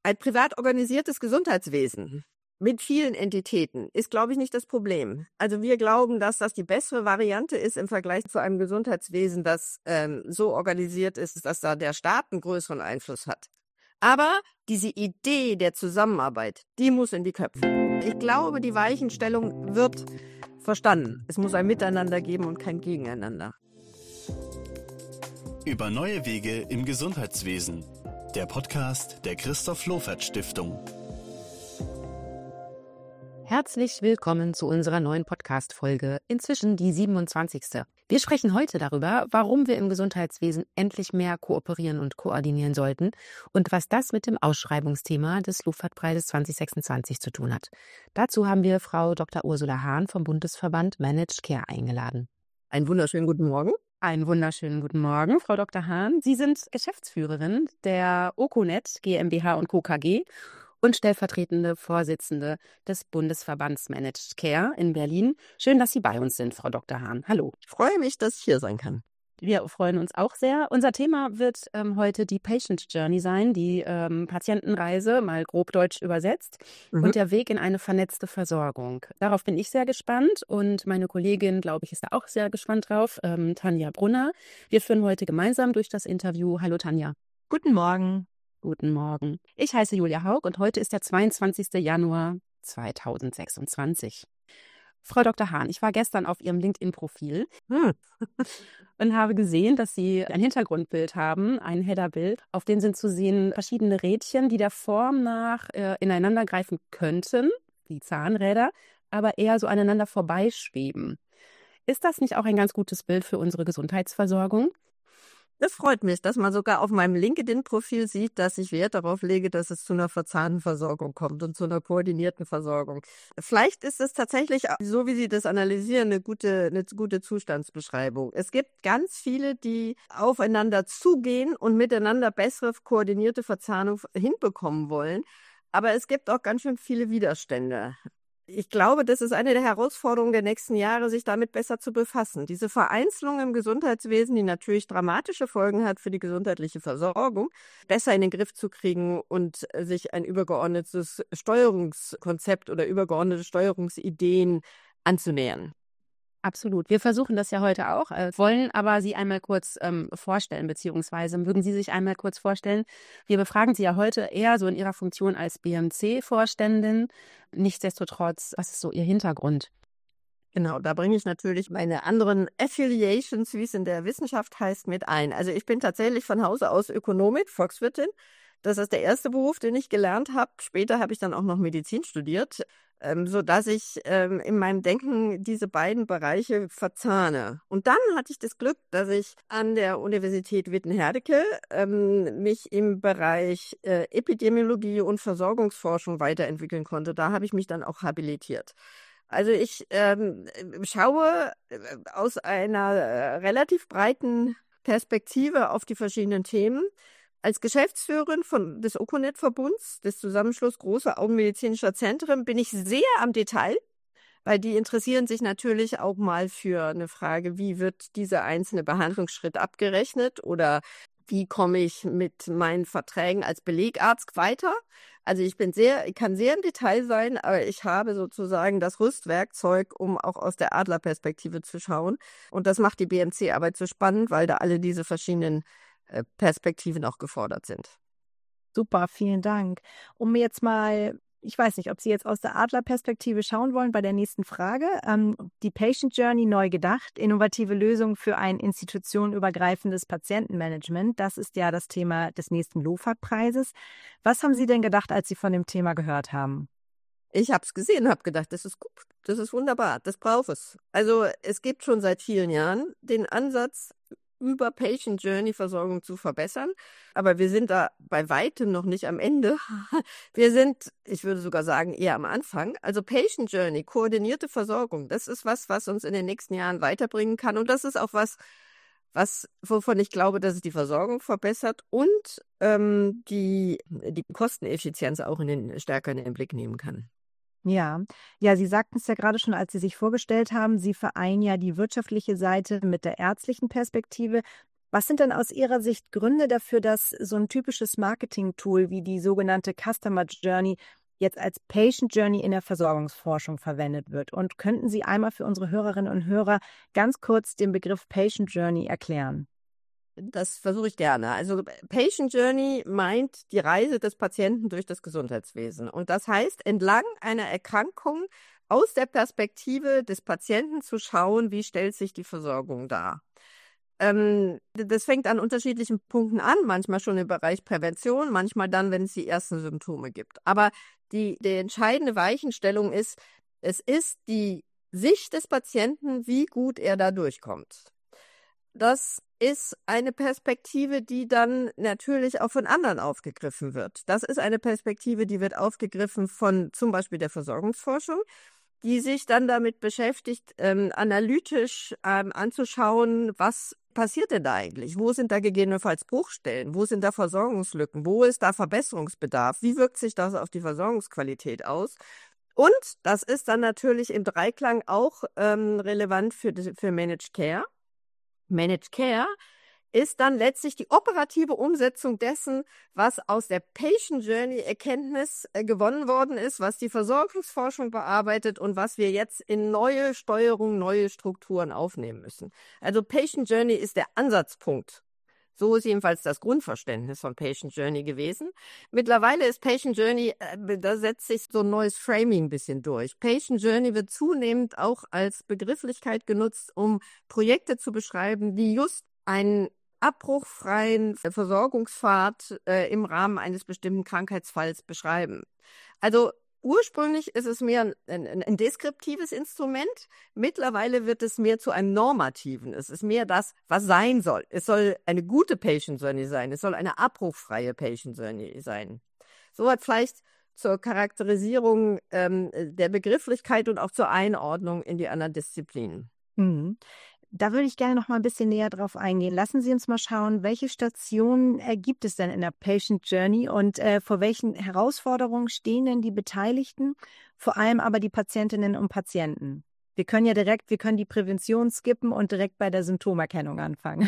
Ein privat organisiertes Gesundheitswesen mit vielen Entitäten ist, glaube ich, nicht das Problem. Also wir glauben, dass das die bessere Variante ist im Vergleich zu einem Gesundheitswesen, das so organisiert ist, dass da der Staat einen größeren Einfluss hat. Aber diese Idee der Zusammenarbeit, die muss in die Köpfe. Ich glaube, die Weichenstellung wird verstanden. Es muss ein Miteinander geben und kein Gegeneinander. Über neue Wege im Gesundheitswesen. Der Podcast der Christoph-Lofert-Stiftung. Herzlich willkommen zu unserer neuen Podcast-Folge, inzwischen die 27. Wir sprechen heute darüber, warum wir im Gesundheitswesen endlich mehr kooperieren und koordinieren sollten und was das mit dem Ausschreibungsthema des Lofert-Preises 2026 zu tun hat. Dazu haben wir Frau Dr. Ursula Hahn vom Bundesverband Managed Care eingeladen. Einen wunderschönen guten Morgen. Einen wunderschönen guten Morgen, Frau Dr. Hahn. Sie sind Geschäftsführerin der Oconet GmbH und Co. KG und stellvertretende Vorsitzende des Bundesverbands Managed Care in Berlin. Schön, dass Sie bei uns sind, Frau Dr. Hahn. Hallo. Ich freue mich, dass ich hier sein kann. Wir freuen uns auch sehr. Unser Thema wird heute die Patient Journey sein, die Patientenreise, mal grob deutsch übersetzt, und der Weg in eine vernetzte Versorgung. Darauf bin ich sehr gespannt und meine Kollegin, glaube ich, ist da auch sehr gespannt drauf, Tanja Brunner. Wir führen heute gemeinsam durch das Interview. Hallo Tanja. Guten Morgen. Guten Morgen. Ich heiße Julia Haug und heute ist der 22. Januar 2026. Frau Dr. Hahn, ich war gestern auf Ihrem LinkedIn-Profil und habe gesehen, dass Sie ein Hintergrundbild haben, ein Headerbild. Auf dem sind zu sehen verschiedene Rädchen, die der Form nach ineinander greifen könnten, wie Zahnräder, aber eher so aneinander vorbeischweben. Ist das nicht auch ein ganz gutes Bild für unsere Gesundheitsversorgung? Das freut mich, dass man sogar auf meinem LinkedIn-Profil sieht, dass ich Wert darauf lege, dass es zu einer verzahnten Versorgung kommt und zu einer koordinierten Versorgung. Vielleicht ist es tatsächlich, so wie Sie das analysieren, eine gute Zustandsbeschreibung. Es gibt ganz viele, die aufeinander zugehen und miteinander bessere koordinierte Verzahnung hinbekommen wollen. Aber es gibt auch ganz schön viele Widerstände. Ich glaube, das ist eine der Herausforderungen der nächsten Jahre, sich damit besser zu befassen. Diese Vereinzelung im Gesundheitswesen, die natürlich dramatische Folgen hat für die gesundheitliche Versorgung, besser in den Griff zu kriegen und sich ein übergeordnetes Steuerungskonzept oder übergeordnete Steuerungsideen anzunähern. Absolut. Wir versuchen das ja heute auch, wollen aber Sie einmal kurz vorstellen, beziehungsweise mögen Sie sich einmal kurz vorstellen. Wir befragen Sie ja heute eher so in Ihrer Funktion als BMC-Vorständin. Nichtsdestotrotz, was ist so Ihr Hintergrund? Genau, da bringe ich natürlich meine anderen Affiliations, wie es in der Wissenschaft heißt, mit ein. Also ich bin tatsächlich von Hause aus Ökonomin, Volkswirtin. Das ist der erste Beruf, den ich gelernt habe. Später habe ich dann auch noch Medizin studiert, sodass ich in meinem Denken diese beiden Bereiche verzahne. Und dann hatte ich das Glück, dass ich an der Universität Witten-Herdecke mich im Bereich Epidemiologie und Versorgungsforschung weiterentwickeln konnte. Da habe ich mich dann auch habilitiert. Also ich schaue aus einer relativ breiten Perspektive auf die verschiedenen Themen. Als Geschäftsführerin des Oconet-Verbunds, des Zusammenschluss großer augenmedizinischer Zentren, bin ich sehr am Detail, weil die interessieren sich natürlich auch mal für eine Frage, wie wird dieser einzelne Behandlungsschritt abgerechnet oder wie komme ich mit meinen Verträgen als Belegarzt weiter. Also ich kann sehr im Detail sein, aber ich habe sozusagen das Rüstwerkzeug, um auch aus der Adlerperspektive zu schauen. Und das macht die BMC-Arbeit so spannend, weil da alle diese verschiedenen Perspektiven auch gefordert sind. Super, vielen Dank. Um jetzt mal, ich weiß nicht, ob Sie jetzt aus der Adlerperspektive schauen wollen bei der nächsten Frage. Die Patient Journey neu gedacht, innovative Lösungen für ein institutionenübergreifendes Patientenmanagement. Das ist ja das Thema des nächsten Lofert-Preises. Was haben Sie denn gedacht, als Sie von dem Thema gehört haben? Ich habe es gesehen und habe gedacht, das ist gut, das ist wunderbar, das braucht es. Also es gibt schon seit vielen Jahren den Ansatz, über Patient Journey Versorgung zu verbessern. Aber wir sind da bei weitem noch nicht am Ende. Wir sind, ich würde sogar sagen, eher am Anfang. Also Patient Journey, koordinierte Versorgung, das ist was uns in den nächsten Jahren weiterbringen kann. Und das ist auch wovon ich glaube, dass es die Versorgung verbessert und die Kosteneffizienz auch stärker in den Blick nehmen kann. Ja, Sie sagten es ja gerade schon, als Sie sich vorgestellt haben, Sie vereinen ja die wirtschaftliche Seite mit der ärztlichen Perspektive. Was sind denn aus Ihrer Sicht Gründe dafür, dass so ein typisches Marketing-Tool wie die sogenannte Customer Journey jetzt als Patient Journey in der Versorgungsforschung verwendet wird? Und könnten Sie einmal für unsere Hörerinnen und Hörer ganz kurz den Begriff Patient Journey erklären? Das versuche ich gerne. Also Patient Journey meint die Reise des Patienten durch das Gesundheitswesen. Und das heißt, entlang einer Erkrankung aus der Perspektive des Patienten zu schauen, wie stellt sich die Versorgung dar. Das fängt an unterschiedlichen Punkten an, manchmal schon im Bereich Prävention, manchmal dann, wenn es die ersten Symptome gibt. Aber die entscheidende Weichenstellung ist, es ist die Sicht des Patienten, wie gut er da durchkommt. Das ist eine Perspektive, die dann natürlich auch von anderen aufgegriffen wird. Das ist eine Perspektive, die wird aufgegriffen von zum Beispiel der Versorgungsforschung, die sich dann damit beschäftigt, analytisch anzuschauen, was passiert denn da eigentlich? Wo sind da gegebenenfalls Bruchstellen? Wo sind da Versorgungslücken? Wo ist da Verbesserungsbedarf? Wie wirkt sich das auf die Versorgungsqualität aus? Und das ist dann natürlich im Dreiklang auch relevant für Managed Care. Managed Care ist dann letztlich die operative Umsetzung dessen, was aus der Patient Journey Erkenntnis gewonnen worden ist, was die Versorgungsforschung bearbeitet und was wir jetzt in neue Steuerung, neue Strukturen aufnehmen müssen. Also Patient Journey ist der Ansatzpunkt. So ist jedenfalls das Grundverständnis von Patient Journey gewesen. Mittlerweile ist Patient Journey, da setzt sich so ein neues Framing ein bisschen durch. Patient Journey wird zunehmend auch als Begrifflichkeit genutzt, um Projekte zu beschreiben, die just einen abbruchfreien Versorgungspfad im Rahmen eines bestimmten Krankheitsfalls beschreiben. Also ursprünglich ist es mehr ein deskriptives Instrument. Mittlerweile wird es mehr zu einem normativen. Es ist mehr das, was sein soll. Es soll eine gute Patient Journey sein. Es soll eine abbruchfreie Patient Journey sein. So hat vielleicht zur Charakterisierung der Begrifflichkeit und auch zur Einordnung in die anderen Disziplinen. Mhm. Da würde ich gerne noch mal ein bisschen näher drauf eingehen. Lassen Sie uns mal schauen, welche Stationen gibt es denn in der Patient Journey und vor welchen Herausforderungen stehen denn die Beteiligten, vor allem aber die Patientinnen und Patienten? Wir können die Prävention skippen und direkt bei der Symptomerkennung anfangen.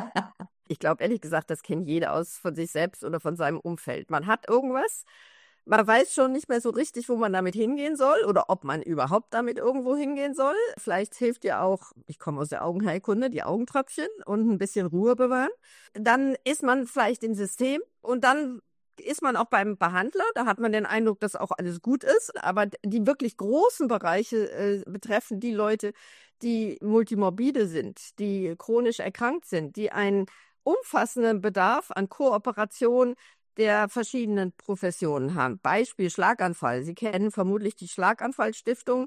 Ich glaube, ehrlich gesagt, das kennt jeder von sich selbst oder von seinem Umfeld. Man hat irgendwas, man weiß schon nicht mehr so richtig, wo man damit hingehen soll oder ob man überhaupt damit irgendwo hingehen soll. Vielleicht hilft ja auch, ich komme aus der Augenheilkunde, die Augentröpfchen und ein bisschen Ruhe bewahren. Dann ist man vielleicht im System und dann ist man auch beim Behandler. Da hat man den Eindruck, dass auch alles gut ist. Aber die wirklich großen Bereiche betreffen die Leute, die multimorbide sind, die chronisch erkrankt sind, die einen umfassenden Bedarf an Kooperation der verschiedenen Professionen haben. Beispiel Schlaganfall. Sie kennen vermutlich die Schlaganfallstiftung,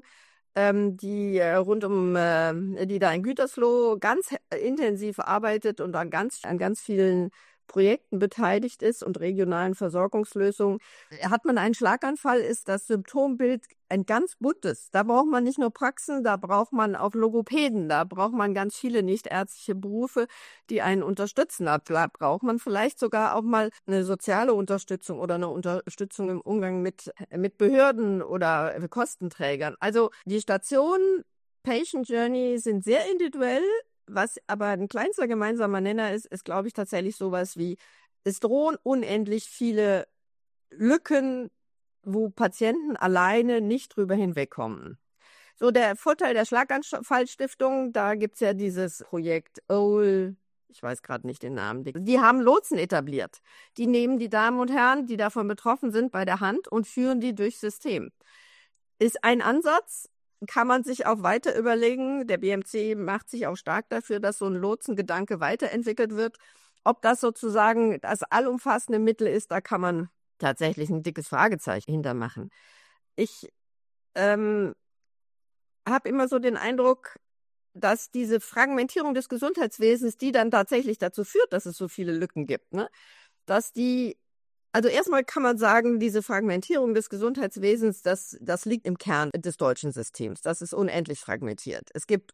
die rund um, die da in Gütersloh ganz intensiv arbeitet und an ganz vielen Projekten beteiligt ist und regionalen Versorgungslösungen. Hat man einen Schlaganfall, ist das Symptombild ein ganz buntes. Da braucht man nicht nur Praxen, da braucht man auch Logopäden, da braucht man ganz viele nichtärztliche Berufe, die einen unterstützen. Da braucht man vielleicht sogar auch mal eine soziale Unterstützung oder eine Unterstützung im Umgang mit Behörden oder Kostenträgern. Also die Stationen Patient Journey sind sehr individuell. Was aber ein kleinster gemeinsamer Nenner ist, glaube ich, tatsächlich sowas wie, es drohen unendlich viele Lücken, wo Patienten alleine nicht drüber hinwegkommen. So, der Vorteil der Schlaganfallstiftung, da gibt's ja dieses Projekt OWL, ich weiß gerade nicht den Namen, die haben Lotsen etabliert. Die nehmen die Damen und Herren, die davon betroffen sind, bei der Hand und führen die durchs System. Ist ein Ansatz, kann man sich auch weiter überlegen. Der BMC macht sich auch stark dafür, dass so ein Lotsengedanke weiterentwickelt wird. Ob das sozusagen das allumfassende Mittel ist, da kann man tatsächlich ein dickes Fragezeichen hintermachen. Ich habe immer so den Eindruck, dass diese Fragmentierung des Gesundheitswesens, die dann tatsächlich dazu führt, dass es so viele Lücken gibt, ne? Dass die Also erstmal kann man sagen, diese Fragmentierung des Gesundheitswesens, das liegt im Kern des deutschen Systems. Das ist unendlich fragmentiert. Es gibt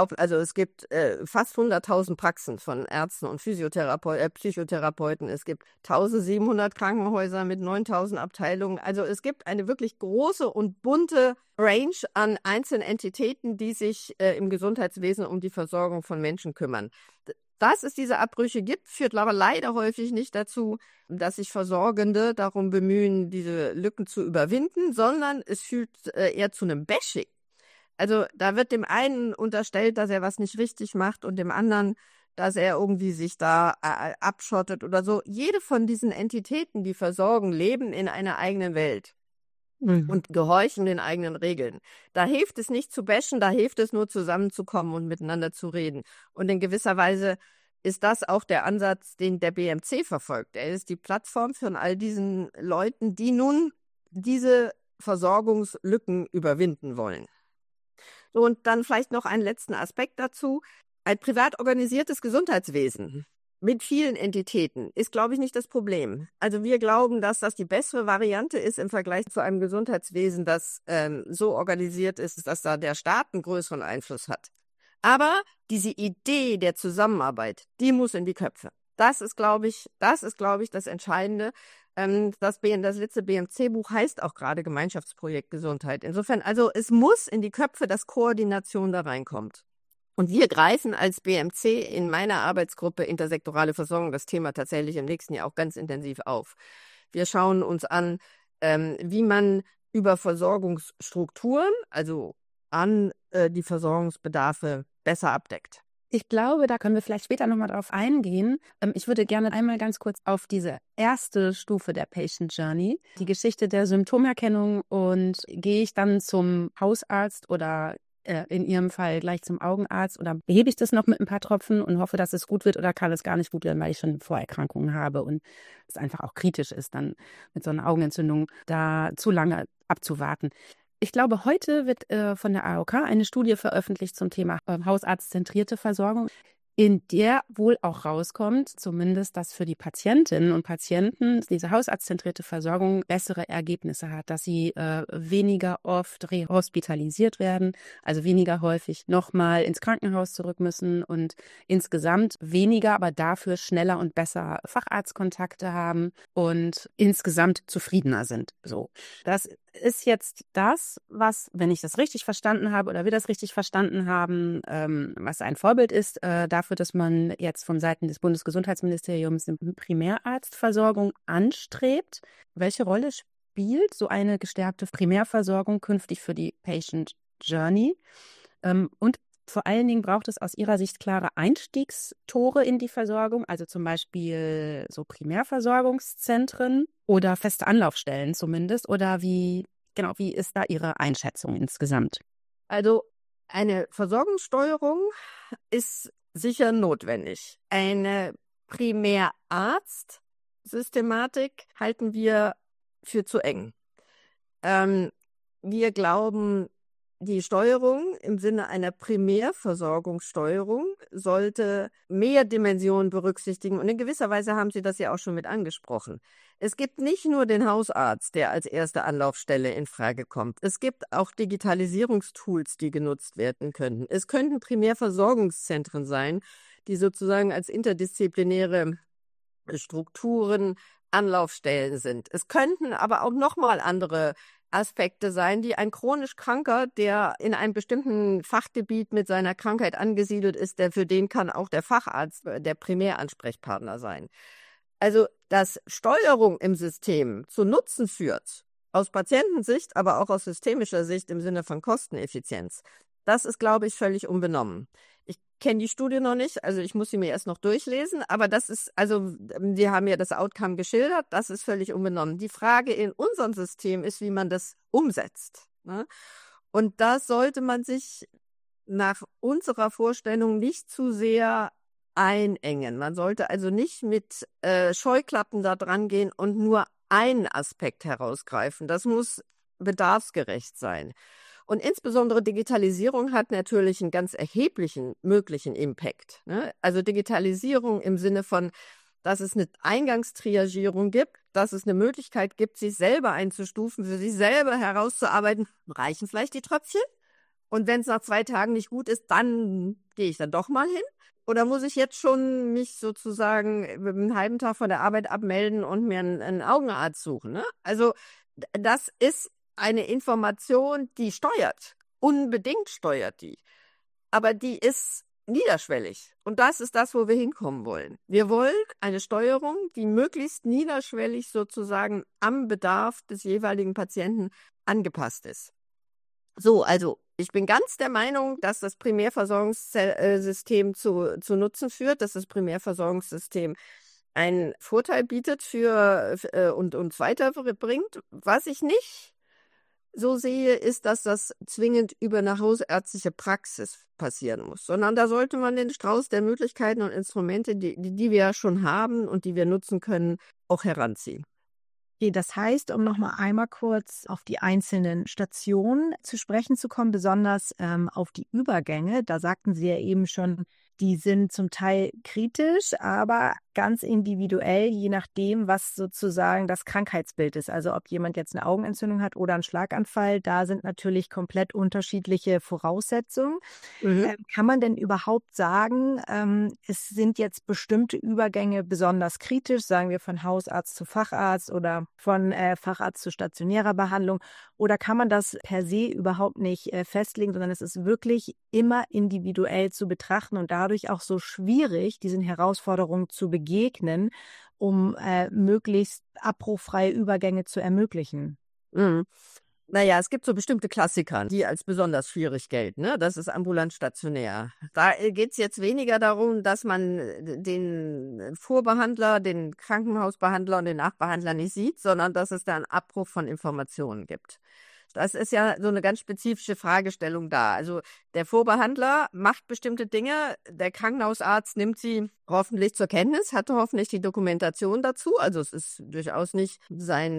fast 100.000 Praxen von Ärzten und Psychotherapeuten. Es gibt 1.700 Krankenhäuser mit 9.000 Abteilungen. Also es gibt eine wirklich große und bunte Range an einzelnen Entitäten, die sich im Gesundheitswesen um die Versorgung von Menschen kümmern. Dass es diese Abbrüche gibt, führt aber leider häufig nicht dazu, dass sich Versorgende darum bemühen, diese Lücken zu überwinden, sondern es führt eher zu einem Bashing. Also da wird dem einen unterstellt, dass er was nicht richtig macht und dem anderen, dass er irgendwie sich da abschottet oder so. Jede von diesen Entitäten, die versorgen, leben in einer eigenen Welt und gehorchen den eigenen Regeln. Da hilft es nicht zu bashen, da hilft es nur zusammenzukommen und miteinander zu reden. Und in gewisser Weise ist das auch der Ansatz, den der BMC verfolgt. Er ist die Plattform von all diesen Leuten, die nun diese Versorgungslücken überwinden wollen. So, und dann vielleicht noch einen letzten Aspekt dazu. Ein privat organisiertes Gesundheitswesen mit vielen Entitäten ist, glaube ich, nicht das Problem. Also wir glauben, dass das die bessere Variante ist im Vergleich zu einem Gesundheitswesen, das so organisiert ist, dass da der Staat einen größeren Einfluss hat. Aber diese Idee der Zusammenarbeit, die muss in die Köpfe. Das ist, glaube ich, das Entscheidende. Das letzte BMC-Buch heißt auch gerade Gemeinschaftsprojekt Gesundheit. Insofern, also es muss in die Köpfe, dass Koordination da reinkommt. Und wir greifen als BMC in meiner Arbeitsgruppe intersektorale Versorgung das Thema tatsächlich im nächsten Jahr auch ganz intensiv auf. Wir schauen uns an, wie man über Versorgungsstrukturen, also an die Versorgungsbedarfe besser abdeckt. Ich glaube, da können wir vielleicht später nochmal drauf eingehen. Ich würde gerne einmal ganz kurz auf diese erste Stufe der Patient Journey, die Geschichte der Symptomerkennung, und gehe ich dann zum Hausarzt oder in Ihrem Fall gleich zum Augenarzt oder behebe ich das noch mit ein paar Tropfen und hoffe, dass es gut wird, oder kann es gar nicht gut werden, weil ich schon Vorerkrankungen habe und es einfach auch kritisch ist, dann mit so einer Augenentzündung da zu lange abzuwarten. Ich glaube, heute wird von der AOK eine Studie veröffentlicht zum Thema hausarztzentrierte Versorgung, in der wohl auch rauskommt, zumindest, dass für die Patientinnen und Patienten diese hausarztzentrierte Versorgung bessere Ergebnisse hat, dass sie weniger oft rehospitalisiert werden, also weniger häufig nochmal ins Krankenhaus zurück müssen und insgesamt weniger, aber dafür schneller und besser Facharztkontakte haben und insgesamt zufriedener sind. So, das ist jetzt das, was, wenn ich das richtig verstanden habe oder wir das richtig verstanden haben, was ein Vorbild ist dafür, dass man jetzt von Seiten des Bundesgesundheitsministeriums eine Primärarztversorgung anstrebt. Welche Rolle spielt so eine gestärkte Primärversorgung künftig für die Patient Journey? Und vor allen Dingen braucht es aus Ihrer Sicht klare Einstiegstore in die Versorgung, also zum Beispiel so Primärversorgungszentren oder feste Anlaufstellen zumindest, oder wie ist da Ihre Einschätzung insgesamt? Also eine Versorgungssteuerung ist sicher notwendig. Eine Primärarztsystematik halten wir für zu eng. Wir glauben, die Steuerung im Sinne einer Primärversorgungssteuerung sollte mehr Dimensionen berücksichtigen. Und in gewisser Weise haben Sie das ja auch schon mit angesprochen. Es gibt nicht nur den Hausarzt, der als erste Anlaufstelle in Frage kommt. Es gibt auch Digitalisierungstools, die genutzt werden können. Es könnten Primärversorgungszentren sein, die sozusagen als interdisziplinäre Strukturen Anlaufstellen sind. Es könnten aber auch nochmal andere Aspekte sein, die ein chronisch Kranker, der in einem bestimmten Fachgebiet mit seiner Krankheit angesiedelt ist, für den kann auch der Facharzt der Primäransprechpartner sein. Also, dass Steuerung im System zu Nutzen führt, aus Patientensicht, aber auch aus systemischer Sicht im Sinne von Kosteneffizienz, das ist, glaube ich, völlig unbenommen. Ich kenne die Studie noch nicht, also ich muss sie mir erst noch durchlesen, aber das ist, also die haben ja das Outcome geschildert, das ist völlig unbenommen. Die Frage in unserem System ist, wie man das umsetzt, ne? Und da sollte man sich nach unserer Vorstellung nicht zu sehr einengen. Man sollte also nicht mit Scheuklappen da dran gehen und nur einen Aspekt herausgreifen. Das muss bedarfsgerecht sein. Und insbesondere Digitalisierung hat natürlich einen ganz erheblichen möglichen Impact, ne? Also Digitalisierung im Sinne von, dass es eine Eingangstriagierung gibt, dass es eine Möglichkeit gibt, sich selber einzustufen, für sich selber herauszuarbeiten, reichen vielleicht die Tröpfchen? Und wenn es nach 2 Tagen nicht gut ist, dann gehe ich dann doch mal hin? Oder muss ich jetzt schon mich sozusagen einen halben Tag von der Arbeit abmelden und mir einen Augenarzt suchen, ne? Also das ist eine Information, die steuert. Unbedingt steuert die. Aber die ist niederschwellig. Und das ist das, wo wir hinkommen wollen. Wir wollen eine Steuerung, die möglichst niederschwellig sozusagen am Bedarf des jeweiligen Patienten angepasst ist. So, also ich bin ganz der Meinung, dass das Primärversorgungssystem zu Nutzen führt, dass das Primärversorgungssystem einen Vorteil bietet und uns weiterbringt. Was ich nicht so sehe, ist, dass das zwingend über eine hausärztliche Praxis passieren muss, sondern da sollte man den Strauß der Möglichkeiten und Instrumente, die wir ja schon haben und die wir nutzen können, auch heranziehen. Okay, das heißt, um noch mal einmal kurz auf die einzelnen Stationen zu sprechen zu kommen, besonders auf die Übergänge, da sagten Sie ja eben schon, die sind zum Teil kritisch, aber ganz individuell, je nachdem, was sozusagen das Krankheitsbild ist. Also ob jemand jetzt eine Augenentzündung hat oder einen Schlaganfall, da sind natürlich komplett unterschiedliche Voraussetzungen. Kann man denn überhaupt sagen, es sind jetzt bestimmte Übergänge besonders kritisch, sagen wir von Hausarzt zu Facharzt oder von Facharzt zu stationärer Behandlung? Oder kann man das per se überhaupt nicht festlegen, sondern es ist wirklich immer individuell zu betrachten und dadurch auch so schwierig, diesen Herausforderungen zu begegnen, um möglichst abbruchfreie Übergänge zu ermöglichen? Naja, es gibt so bestimmte Klassiker, die als besonders schwierig gelten. Ne? Das ist ambulant stationär. Da geht es jetzt weniger darum, dass man den Vorbehandler, den Krankenhausbehandler und den Nachbehandler nicht sieht, sondern dass es da einen Abbruch von Informationen gibt. Das ist ja so eine ganz spezifische Fragestellung da. Also der Vorbehandler macht bestimmte Dinge, der Krankenhausarzt nimmt sie hoffentlich zur Kenntnis, hat hoffentlich die Dokumentation dazu. Also es ist durchaus nicht sein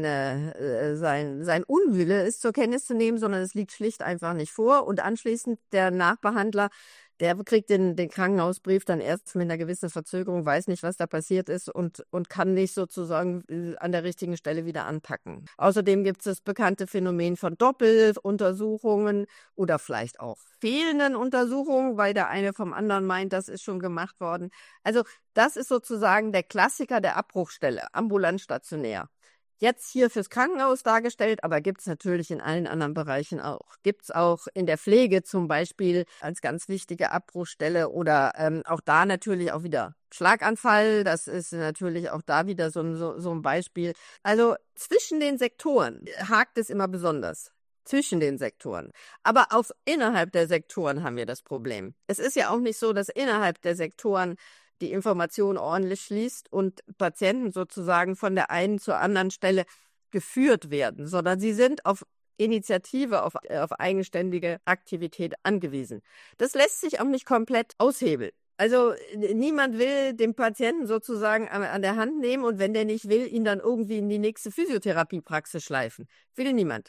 Unwille, es zur Kenntnis zu nehmen, sondern es liegt schlicht einfach nicht vor. Und anschließend der Nachbehandler, der kriegt den Krankenhausbrief dann erst mit einer gewissen Verzögerung, weiß nicht, was da passiert ist und kann nicht sozusagen an der richtigen Stelle wieder anpacken. Außerdem gibt es das bekannte Phänomen von Doppeluntersuchungen oder vielleicht auch fehlenden Untersuchungen, weil der eine vom anderen meint, das ist schon gemacht worden. Also das ist sozusagen der Klassiker der Abbruchstelle, ambulant stationär. Jetzt hier fürs Krankenhaus dargestellt, aber gibt es natürlich in allen anderen Bereichen auch. Gibt es auch in der Pflege zum Beispiel als ganz wichtige Abbruchstelle oder auch da natürlich auch wieder Schlaganfall. Das ist natürlich auch da wieder so ein Beispiel. Also zwischen den Sektoren hakt es immer besonders. Zwischen den Sektoren. Aber auch innerhalb der Sektoren haben wir das Problem. Es ist ja auch nicht so, dass innerhalb der Sektoren die Information ordentlich schließt und Patienten sozusagen von der einen zur anderen Stelle geführt werden, sondern sie sind auf Initiative, auf eigenständige Aktivität angewiesen. Das lässt sich auch nicht komplett aushebeln. Also niemand will den Patienten sozusagen an der Hand nehmen und wenn der nicht will, ihn dann irgendwie in die nächste Physiotherapiepraxis schleifen. Will niemand.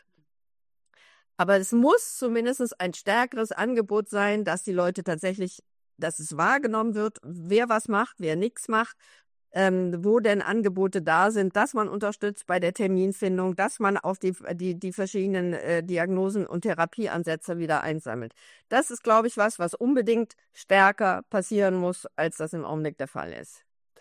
Aber es muss zumindest ein stärkeres Angebot sein, dass die Leute tatsächlich, dass es wahrgenommen wird, wer was macht, wer nichts macht, wo denn Angebote da sind, dass man unterstützt bei der Terminfindung, dass man auf die verschiedenen Diagnosen und Therapieansätze wieder einsammelt. Das ist, glaube ich, was unbedingt stärker passieren muss, als das im Augenblick der Fall ist.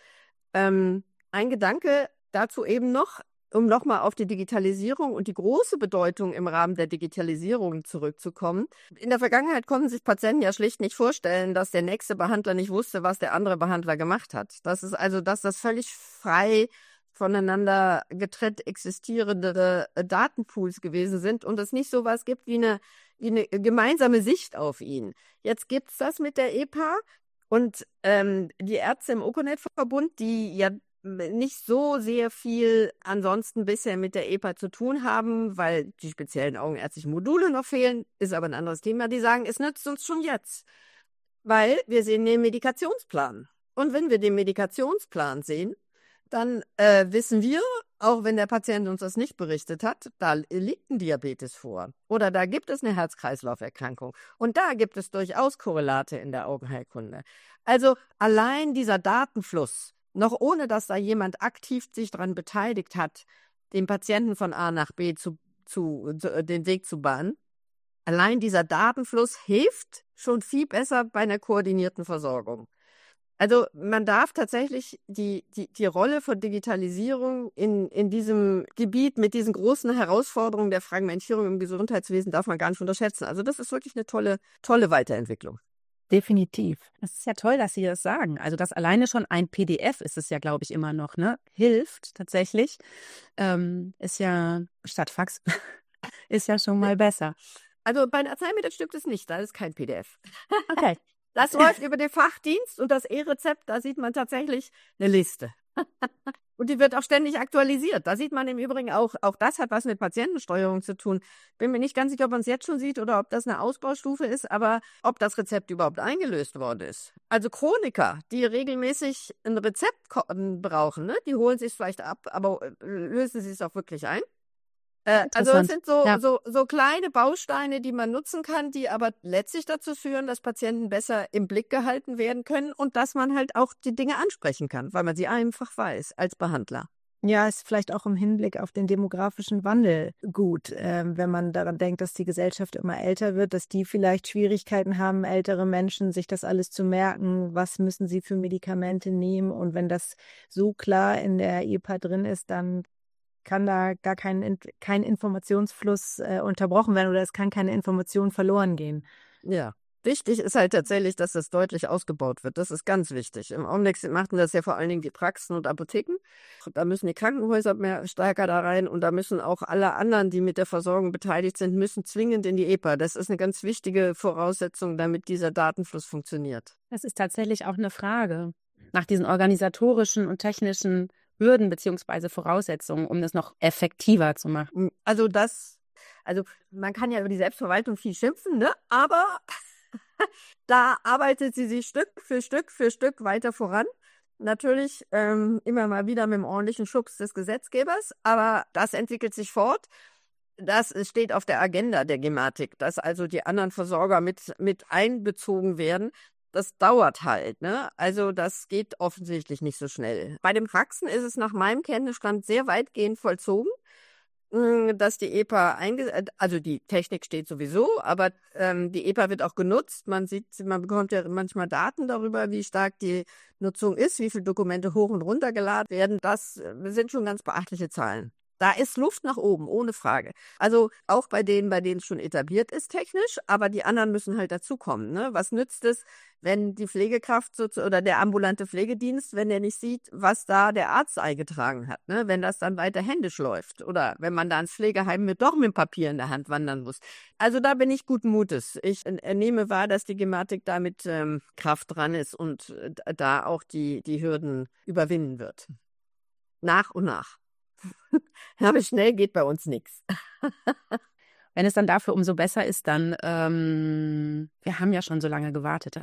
Ein Gedanke dazu eben noch, um nochmal auf die Digitalisierung und die große Bedeutung im Rahmen der Digitalisierung zurückzukommen. In der Vergangenheit konnten sich Patienten ja schlicht nicht vorstellen, dass der nächste Behandler nicht wusste, was der andere Behandler gemacht hat. Das ist also, dass das völlig frei voneinander getrennt existierende Datenpools gewesen sind und es nicht so was gibt wie eine gemeinsame Sicht auf ihn. Jetzt gibt's das mit der EPA und die Ärzte im Oconet-Verbund, die ja nicht so sehr viel ansonsten bisher mit der EPA zu tun haben, weil die speziellen augenärztlichen Module noch fehlen, ist aber ein anderes Thema. Die sagen, es nützt uns schon jetzt, weil wir sehen den Medikationsplan. Und wenn wir den Medikationsplan sehen, dann wissen wir, auch wenn der Patient uns das nicht berichtet hat, da liegt ein Diabetes vor oder da gibt es eine Herz-Kreislauf-Erkrankung und da gibt es durchaus Korrelate in der Augenheilkunde. Also allein dieser Datenfluss, noch ohne dass da jemand aktiv sich daran beteiligt hat, den Patienten von A nach B den Weg zu bahnen. Allein dieser Datenfluss hilft schon viel besser bei einer koordinierten Versorgung. Also man darf tatsächlich die Rolle von Digitalisierung in diesem Gebiet mit diesen großen Herausforderungen der Fragmentierung im Gesundheitswesen darf man gar nicht unterschätzen. Also das ist wirklich eine tolle Weiterentwicklung. Definitiv. Das ist ja toll, dass Sie das sagen. Also das alleine schon ein PDF ist es ja, glaube ich, immer noch, ne? Hilft tatsächlich. Ist ja statt Fax ist ja schon mal besser. Also bei ein Arzneimittelstück ist nicht, da ist kein PDF. Okay. Das läuft über den Fachdienst und das E-Rezept, da sieht man tatsächlich eine Liste. Und die wird auch ständig aktualisiert. Da sieht man im Übrigen auch das hat was mit Patientensteuerung zu tun. Bin mir nicht ganz sicher, ob man es jetzt schon sieht oder ob das eine Ausbaustufe ist, aber ob das Rezept überhaupt eingelöst worden ist. Also Chroniker, die regelmäßig ein Rezept brauchen, ne? Die holen sich es vielleicht ab, aber lösen sie es auch wirklich ein? Also es sind so kleine Bausteine, die man nutzen kann, die aber letztlich dazu führen, dass Patienten besser im Blick gehalten werden können und dass man halt auch die Dinge ansprechen kann, weil man sie einfach weiß als Behandler. Ja, ist vielleicht auch im Hinblick auf den demografischen Wandel gut, wenn man daran denkt, dass die Gesellschaft immer älter wird, dass die vielleicht Schwierigkeiten haben, ältere Menschen, sich das alles zu merken, was müssen sie für Medikamente nehmen. Und wenn das so klar in der EPA drin ist, dann kann da gar kein Informationsfluss unterbrochen werden oder es kann keine Information verloren gehen. Ja, wichtig ist halt tatsächlich, dass das deutlich ausgebaut wird. Das ist ganz wichtig. Im Augenblick machen das ja vor allen Dingen die Praxen und Apotheken. Da müssen die Krankenhäuser mehr stärker da rein und da müssen auch alle anderen, die mit der Versorgung beteiligt sind, müssen zwingend in die EPA. Das ist eine ganz wichtige Voraussetzung, damit dieser Datenfluss funktioniert. Das ist tatsächlich auch eine Frage nach diesen organisatorischen und technischen Hürden bzw. Voraussetzungen, um das noch effektiver zu machen. Also man kann ja über die Selbstverwaltung viel schimpfen, ne? Aber da arbeitet sie sich Stück für Stück weiter voran. Natürlich immer mal wieder mit dem ordentlichen Schubs des Gesetzgebers, aber das entwickelt sich fort. Das steht auf der Agenda der Gematik, dass also die anderen Versorger mit einbezogen werden. Das dauert halt, ne? Also das geht offensichtlich nicht so schnell. Bei den Praxen ist es nach meinem Kenntnisstand sehr weitgehend vollzogen, dass die EPA also die Technik steht sowieso, aber die EPA wird auch genutzt. Man bekommt ja manchmal Daten darüber, wie stark die Nutzung ist, wie viele Dokumente hoch und runter geladen werden. Das sind schon ganz beachtliche Zahlen. Da ist Luft nach oben, ohne Frage. Also auch bei denen es schon etabliert ist technisch, aber die anderen müssen halt dazukommen. Ne? Was nützt es, wenn die Pflegekraft oder der ambulante Pflegedienst, wenn der nicht sieht, was da der Arzt eingetragen hat, ne? Wenn das dann weiter händisch läuft oder wenn man da ins Pflegeheim doch mit Papier in der Hand wandern muss. Also da bin ich guten Mutes. Ich nehme wahr, dass die Gematik da mit Kraft dran ist und da auch die Hürden überwinden wird. Nach und nach. Aber schnell geht bei uns nichts. Wenn es dann dafür umso besser ist, dann, wir haben ja schon so lange gewartet.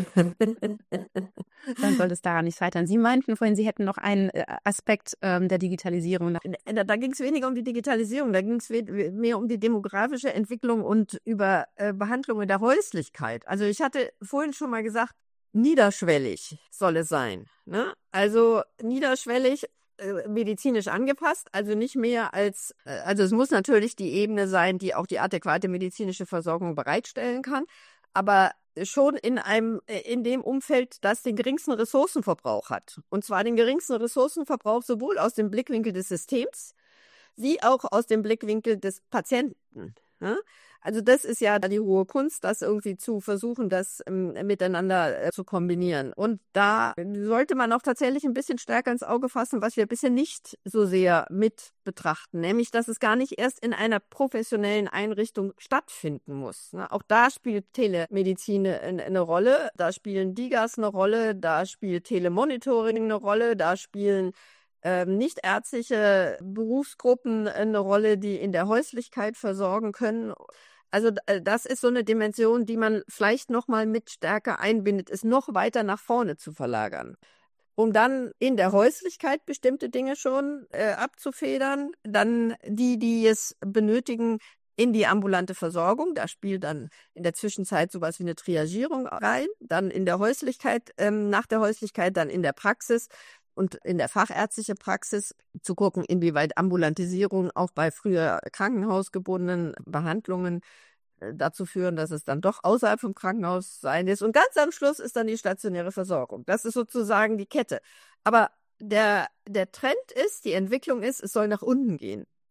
Dann soll es daran nicht scheitern. Sie meinten vorhin, Sie hätten noch einen Aspekt der Digitalisierung. Da ging es weniger um die Digitalisierung, da ging es mehr um die demografische Entwicklung und über Behandlung in der Häuslichkeit. Also ich hatte vorhin schon mal gesagt, niederschwellig soll es sein. Ne? Also niederschwellig, medizinisch angepasst, also nicht mehr also es muss natürlich die Ebene sein, die auch die adäquate medizinische Versorgung bereitstellen kann, aber schon in dem Umfeld, das den geringsten Ressourcenverbrauch hat. Und zwar den geringsten Ressourcenverbrauch sowohl aus dem Blickwinkel des Systems, wie auch aus dem Blickwinkel des Patienten. Ne? Also das ist ja die hohe Kunst, das irgendwie zu versuchen, das miteinander zu kombinieren. Und da sollte man auch tatsächlich ein bisschen stärker ins Auge fassen, was wir bisher nicht so sehr mit betrachten, nämlich, dass es gar nicht erst in einer professionellen Einrichtung stattfinden muss. Auch da spielt Telemedizin eine Rolle, da spielen DIGAs eine Rolle, da spielt Telemonitoring eine Rolle, da spielen nichtärztliche Berufsgruppen eine Rolle, die in der Häuslichkeit versorgen können. Also das ist so eine Dimension, die man vielleicht noch mal mit stärker einbindet, ist noch weiter nach vorne zu verlagern. Um dann in der Häuslichkeit bestimmte Dinge schon abzufedern, dann die es benötigen, in die ambulante Versorgung. Da spielt dann in der Zwischenzeit sowas wie eine Triagierung rein. Dann in der Häuslichkeit, nach der Häuslichkeit dann in der Praxis und in der fachärztlichen Praxis zu gucken, inwieweit Ambulantisierung auch bei früher krankenhausgebundenen Behandlungen dazu führen, dass es dann doch außerhalb vom Krankenhaus sein ist. Und ganz am Schluss ist dann die stationäre Versorgung. Das ist sozusagen die Kette. Aber der Trend ist, die Entwicklung ist, es soll nach unten gehen.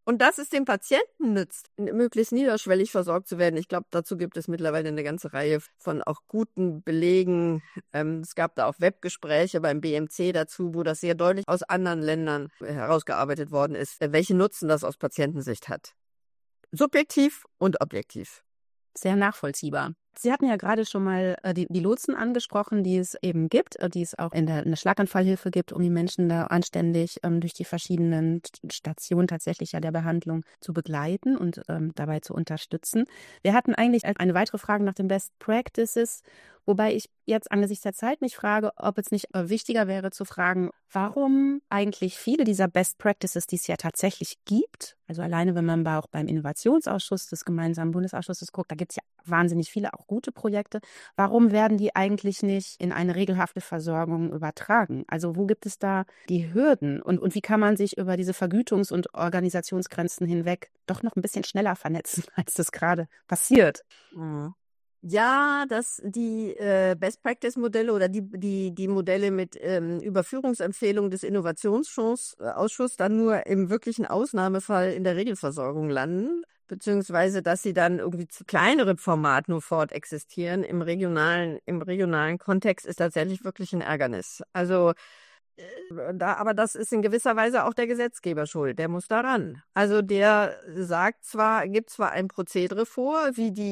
Und dass es dem Patienten nützt, möglichst niederschwellig versorgt zu werden. Ich glaube, dazu gibt es mittlerweile eine ganze Reihe von auch guten Belegen. Es gab da auch Webgespräche beim BMC dazu, wo das sehr deutlich aus anderen Ländern herausgearbeitet worden ist, welchen Nutzen das aus Patientensicht hat. Subjektiv und objektiv. Sehr nachvollziehbar. Sie hatten ja gerade schon mal die Lotsen angesprochen, die es eben gibt, die es auch in der Schlaganfallhilfe gibt, um die Menschen da anständig durch die verschiedenen Stationen tatsächlich ja der Behandlung zu begleiten und dabei zu unterstützen. Wir hatten eigentlich eine weitere Frage nach den Best Practices, wobei ich jetzt angesichts der Zeit mich frage, ob es nicht wichtiger wäre zu fragen, warum eigentlich viele dieser Best Practices, die es ja tatsächlich gibt, also alleine wenn man auch beim Innovationsausschuss des gemeinsamen Bundesausschusses guckt, da gibt es ja wahnsinnig viele auch gute Projekte, warum werden die eigentlich nicht in eine regelhafte Versorgung übertragen? Also wo gibt es da die Hürden und wie kann man sich über diese Vergütungs- und Organisationsgrenzen hinweg doch noch ein bisschen schneller vernetzen, als das gerade passiert? Mhm. Ja, dass die Best-Practice-Modelle oder die Modelle mit Überführungsempfehlung des Innovationsausschusses dann nur im wirklichen Ausnahmefall in der Regelversorgung landen, beziehungsweise dass sie dann irgendwie zu kleineren Format nur fortexistieren im regionalen Kontext, ist tatsächlich wirklich ein Ärgernis. Also aber das ist in gewisser Weise auch der Gesetzgeber schuld. Der muss daran. Also der gibt zwar ein Prozedere vor,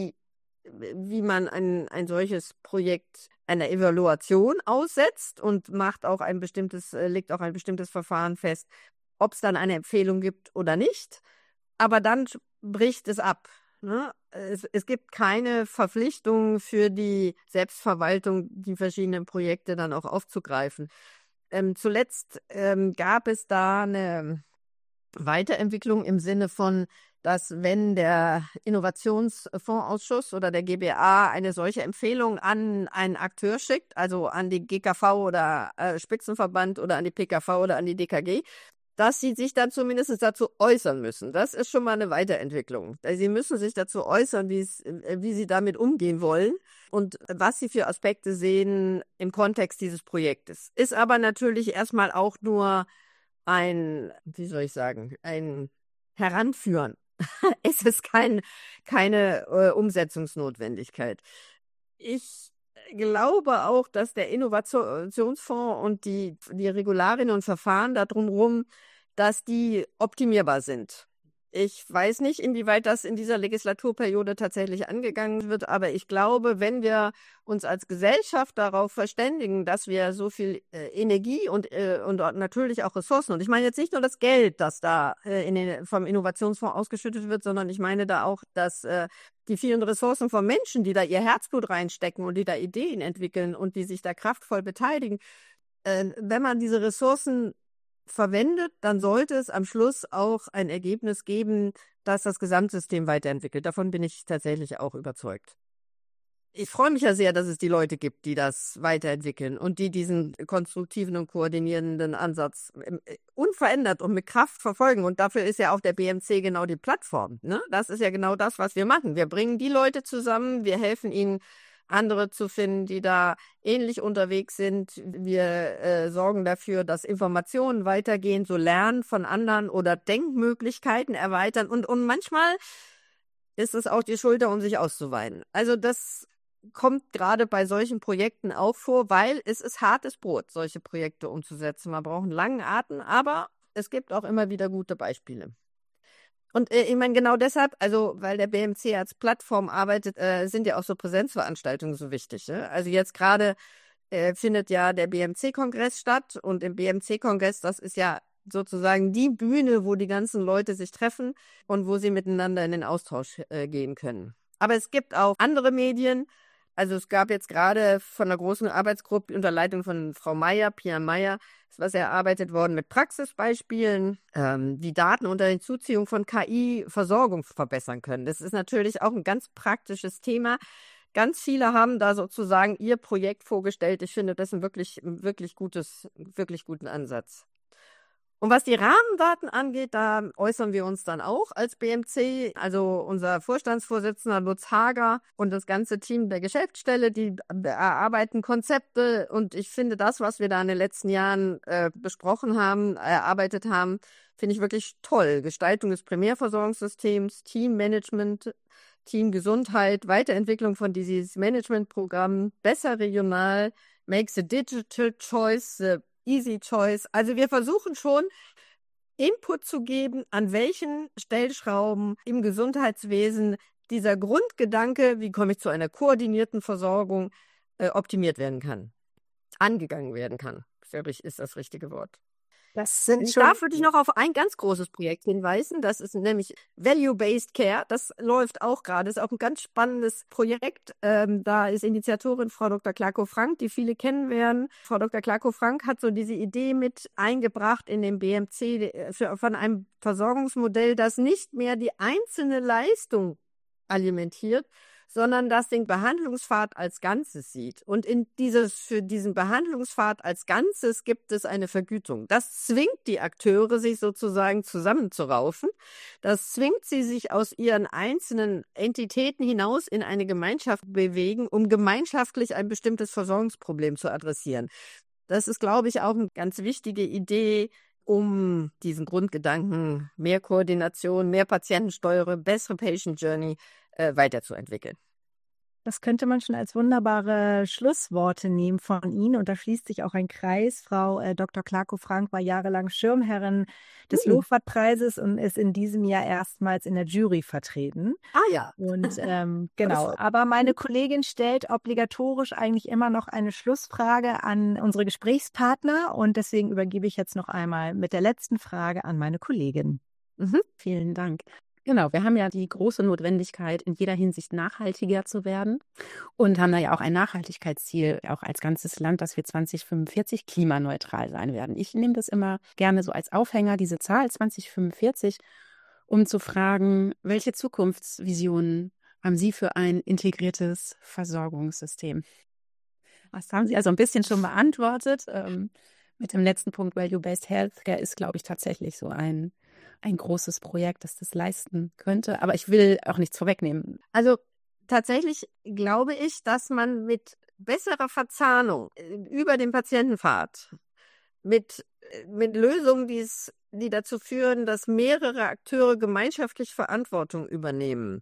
wie man ein solches Projekt einer Evaluation aussetzt und legt auch ein bestimmtes Verfahren fest, ob es dann eine Empfehlung gibt oder nicht. Aber dann bricht es ab. Ne? Es gibt keine Verpflichtung für die Selbstverwaltung, die verschiedenen Projekte dann auch aufzugreifen. Zuletzt gab es da eine Weiterentwicklung im Sinne von, dass wenn der Innovationsfondsausschuss oder der GBA eine solche Empfehlung an einen Akteur schickt, also an die GKV oder Spitzenverband oder an die PKV oder an die DKG, dass sie sich dann zumindest dazu äußern müssen. Das ist schon mal eine Weiterentwicklung. Sie müssen sich dazu äußern, wie sie damit umgehen wollen und was sie für Aspekte sehen im Kontext dieses Projektes. Ist aber natürlich erstmal auch nur ein Heranführen. Es ist keine Umsetzungsnotwendigkeit. Ich glaube auch, dass der Innovationsfonds und die Regularien und Verfahren da drumherum, dass die optimierbar sind. Ich weiß nicht, inwieweit das in dieser Legislaturperiode tatsächlich angegangen wird, aber ich glaube, wenn wir uns als Gesellschaft darauf verständigen, dass wir so viel Energie und natürlich auch Ressourcen, und ich meine jetzt nicht nur das Geld, das da vom Innovationsfonds ausgeschüttet wird, sondern ich meine da auch, dass die vielen Ressourcen von Menschen, die da ihr Herzblut reinstecken und die da Ideen entwickeln und die sich da kraftvoll beteiligen, wenn man diese Ressourcen verwendet, dann sollte es am Schluss auch ein Ergebnis geben, das das Gesamtsystem weiterentwickelt. Davon bin ich tatsächlich auch überzeugt. Ich freue mich ja sehr, dass es die Leute gibt, die das weiterentwickeln und die diesen konstruktiven und koordinierenden Ansatz unverändert und mit Kraft verfolgen. Und dafür ist ja auch der BMC genau die Plattform. Ne? Das ist ja genau das, was wir machen. Wir bringen die Leute zusammen, wir helfen ihnen, andere zu finden, die da ähnlich unterwegs sind. Wir sorgen dafür, dass Informationen weitergehen, so Lernen von anderen oder Denkmöglichkeiten erweitern. Und manchmal ist es auch die Schulter, um sich auszuweinen. Also das kommt gerade bei solchen Projekten auch vor, weil es ist hartes Brot, solche Projekte umzusetzen. Man braucht einen langen Atem, aber es gibt auch immer wieder gute Beispiele. Und ich meine, genau deshalb, also weil der BMC als Plattform arbeitet, sind ja auch so Präsenzveranstaltungen so wichtig. Ne? Also jetzt gerade findet ja der BMC-Kongress statt und im BMC-Kongress, das ist ja sozusagen die Bühne, wo die ganzen Leute sich treffen und wo sie miteinander in den Austausch gehen können. Aber es gibt auch andere Medien. Also es gab jetzt gerade von einer großen Arbeitsgruppe unter Leitung von Frau Meier, Pia Meier, ist was erarbeitet worden mit Praxisbeispielen, wie Daten unter Hinzuziehung von KI Versorgung verbessern können. Das ist natürlich auch ein ganz praktisches Thema. Ganz viele haben da sozusagen ihr Projekt vorgestellt. Ich finde das einen wirklich guten Ansatz. Und was die Rahmendaten angeht, da äußern wir uns dann auch als BMC, also unser Vorstandsvorsitzender Lutz Hager und das ganze Team der Geschäftsstelle, die erarbeiten Konzepte. Und ich finde das, was wir da in den letzten Jahren besprochen haben, erarbeitet haben, finde ich wirklich toll. Gestaltung des Primärversorgungssystems, Teammanagement, Teamgesundheit, Weiterentwicklung von Disease-Management-Programmen, besser regional, make the digital choice, the easy choice. Also wir versuchen schon, Input zu geben, an welchen Stellschrauben im Gesundheitswesen dieser Grundgedanke, wie komme ich zu einer koordinierten Versorgung, optimiert werden kann, angegangen werden kann, glaube ich, ist das richtige Wort. Das sind schon. Da würde ich noch auf ein ganz großes Projekt hinweisen. Das ist nämlich Value-Based Care. Das läuft auch gerade. Das ist auch ein ganz spannendes Projekt. Da ist Initiatorin Frau Dr. Klackow-Frank, die viele kennen werden. Frau Dr. Klackow-Frank hat so diese Idee mit eingebracht in den BMC von einem Versorgungsmodell, das nicht mehr die einzelne Leistung alimentiert, sondern das den Behandlungspfad als Ganzes sieht. Und für diesen Behandlungspfad als Ganzes gibt es eine Vergütung. Das zwingt die Akteure, sich sozusagen zusammenzuraufen. Das zwingt sie, sich aus ihren einzelnen Entitäten hinaus in eine Gemeinschaft bewegen, um gemeinschaftlich ein bestimmtes Versorgungsproblem zu adressieren. Das ist, glaube ich, auch eine ganz wichtige Idee, um diesen Grundgedanken mehr Koordination, mehr Patientensteuerung, bessere Patient Journey weiterzuentwickeln. Das könnte man schon als wunderbare Schlussworte nehmen von Ihnen. Und da schließt sich auch ein Kreis. Frau Dr. Klackow-Frank war jahrelang Schirmherrin des Lofert-Preises und ist in diesem Jahr erstmals in der Jury vertreten. Ah ja. Und genau. Aber meine Kollegin stellt obligatorisch eigentlich immer noch eine Schlussfrage an unsere Gesprächspartner. Und deswegen übergebe ich jetzt noch einmal mit der letzten Frage an meine Kollegin. Vielen Dank. Genau, wir haben ja die große Notwendigkeit, in jeder Hinsicht nachhaltiger zu werden und haben da ja auch ein Nachhaltigkeitsziel, auch als ganzes Land, dass wir 2045 klimaneutral sein werden. Ich nehme das immer gerne so als Aufhänger, diese Zahl 2045, um zu fragen, welche Zukunftsvisionen haben Sie für ein integriertes Versorgungssystem? Das haben Sie also ein bisschen schon beantwortet. Mit dem letzten Punkt, Value-Based Healthcare ist, glaube ich, tatsächlich so ein großes Projekt, das das leisten könnte. Aber ich will auch nichts vorwegnehmen. Also tatsächlich glaube ich, dass man mit besserer Verzahnung über den Patientenpfad, mit Lösungen, die dazu führen, dass mehrere Akteure gemeinschaftlich Verantwortung übernehmen,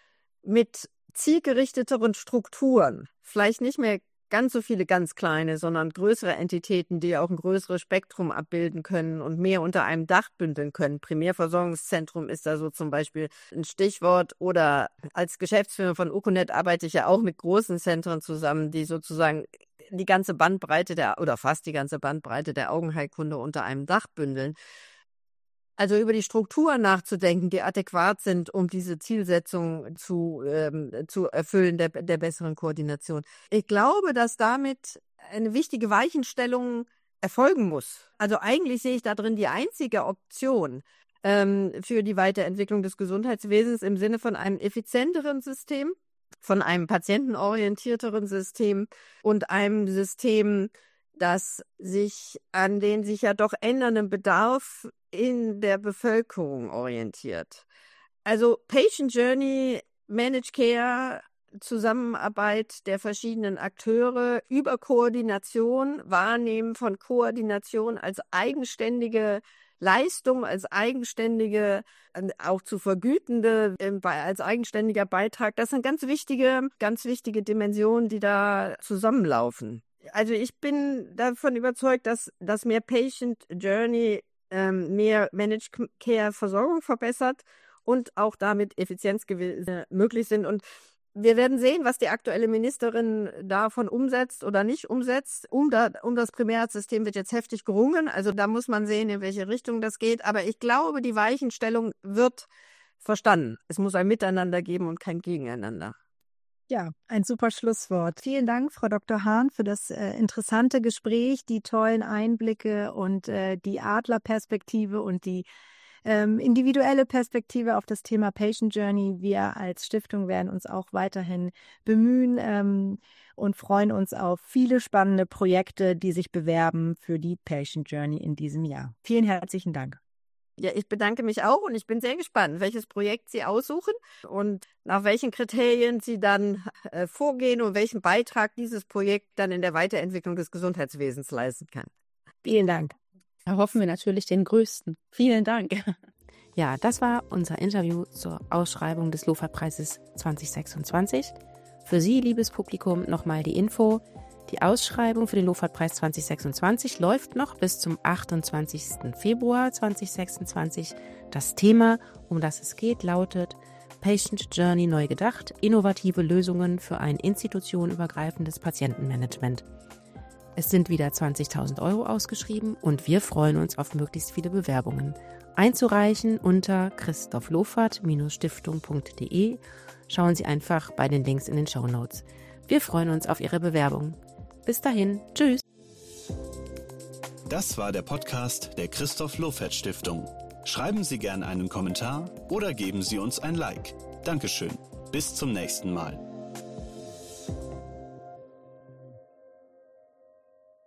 mit zielgerichteteren Strukturen, vielleicht nicht mehr ganz so viele ganz kleine, sondern größere Entitäten, die auch ein größeres Spektrum abbilden können und mehr unter einem Dach bündeln können. Primärversorgungszentrum ist da so zum Beispiel ein Stichwort. Oder als Geschäftsführer von Uconet arbeite ich ja auch mit großen Zentren zusammen, die sozusagen die ganze Bandbreite oder fast die ganze Bandbreite der Augenheilkunde unter einem Dach bündeln. Also über die Strukturen nachzudenken, die adäquat sind, um diese Zielsetzung zu erfüllen, der besseren Koordination. Ich glaube, dass damit eine wichtige Weichenstellung erfolgen muss. Also eigentlich sehe ich da drin die einzige Option für die Weiterentwicklung des Gesundheitswesens im Sinne von einem effizienteren System, von einem patientenorientierteren System und einem System, das sich an den sich ja doch ändernden Bedarf in der Bevölkerung orientiert. Also Patient Journey, Managed Care, Zusammenarbeit der verschiedenen Akteure über Koordination, Wahrnehmen von Koordination als eigenständige Leistung, als eigenständige, auch zu vergütende, als eigenständiger Beitrag. Das sind ganz wichtige Dimensionen, die da zusammenlaufen. Also ich bin davon überzeugt, dass mehr Patient Journey mehr Managed Care Versorgung verbessert und auch damit Effizienzgewinne möglich sind. Und wir werden sehen, was die aktuelle Ministerin davon umsetzt oder nicht umsetzt. Um das Primärarztsystem wird jetzt heftig gerungen. Also da muss man sehen, in welche Richtung das geht. Aber ich glaube, die Weichenstellung wird verstanden. Es muss ein Miteinander geben und kein Gegeneinander. Ja, ein super Schlusswort. Vielen Dank, Frau Dr. Hahn, für das interessante Gespräch, die tollen Einblicke und die Adlerperspektive und die individuelle Perspektive auf das Thema Patient Journey. Wir als Stiftung werden uns auch weiterhin bemühen, und freuen uns auf viele spannende Projekte, die sich bewerben für die Patient Journey in diesem Jahr. Vielen herzlichen Dank. Ja, ich bedanke mich auch und ich bin sehr gespannt, welches Projekt Sie aussuchen und nach welchen Kriterien Sie dann vorgehen und welchen Beitrag dieses Projekt dann in der Weiterentwicklung des Gesundheitswesens leisten kann. Vielen Dank. Da hoffen wir natürlich den größten. Vielen Dank. Ja, das war unser Interview zur Ausschreibung des LOFAD-Preises 2026. Für Sie, liebes Publikum, nochmal die Info. Die Ausschreibung für den LOFAD-Preis 2026 läuft noch bis zum 28. Februar 2026. Das Thema, um das es geht, lautet Patient Journey neu gedacht, innovative Lösungen für ein institutionenübergreifendes Patientenmanagement. Es sind wieder 20.000 € ausgeschrieben und wir freuen uns auf möglichst viele Bewerbungen. Einzureichen unter christophlofert-stiftung.de. Schauen Sie einfach bei den Links in den Shownotes. Wir freuen uns auf Ihre Bewerbung. Bis dahin, tschüss. Das war der Podcast der Christoph-Lofert-Stiftung. Schreiben Sie gerne einen Kommentar oder geben Sie uns ein Like. Dankeschön. Bis zum nächsten Mal.